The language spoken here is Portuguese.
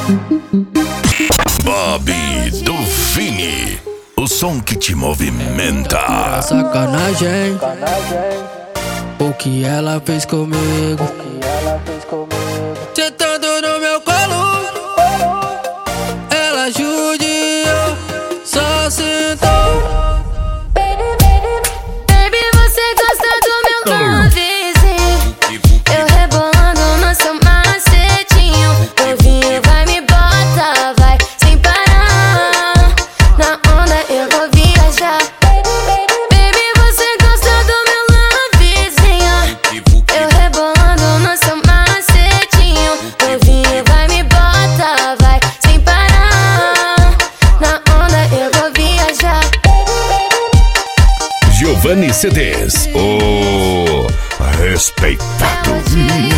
Bob do Vini, o som que te movimenta. Sacanagem, o que ela fez comigo? Sentando no meu colo, ela judiou, só sentou. Baby, você gosta do meu lovezinho, eu rebolando no seu macetinho. Novinho vai me bota, vai sem parar. Na onda eu vou viajar. Baby, você gosta do meu lovezinho, eu rebolando no seu macetinho. Novinho vai me bota, vai sem parar. Na onda eu vou viajar. Giovanni CDs, o respeitado.